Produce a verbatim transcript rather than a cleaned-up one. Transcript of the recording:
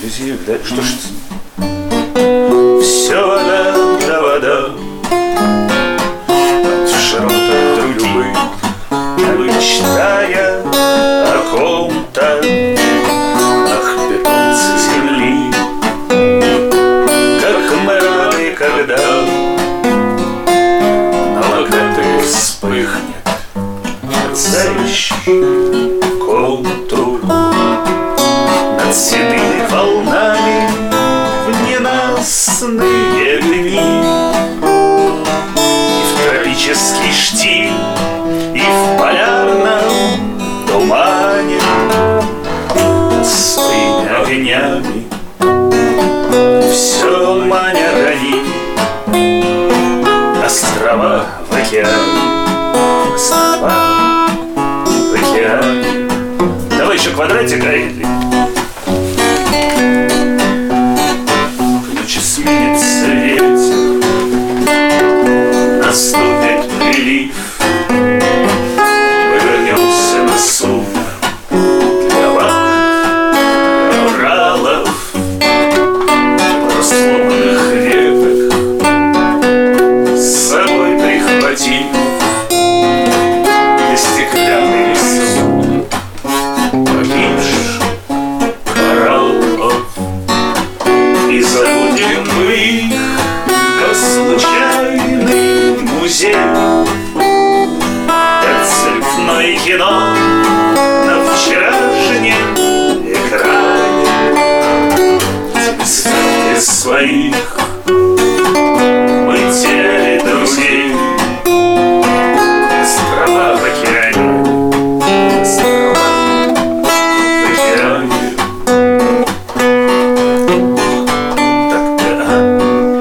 заявляет. Что ж это? Все вода да вода от широт трубы, мечтая о ком-то. Ах, питомцы земли, как мы рады, когда на локоты вспыхнет мерцающий контур над седыми волнами в ненастные дни. И в тропический штиль, и в полярном тумане своими огнями все манят они. Острова в океане, острова в океане. Давай еще квадратик, Айдли.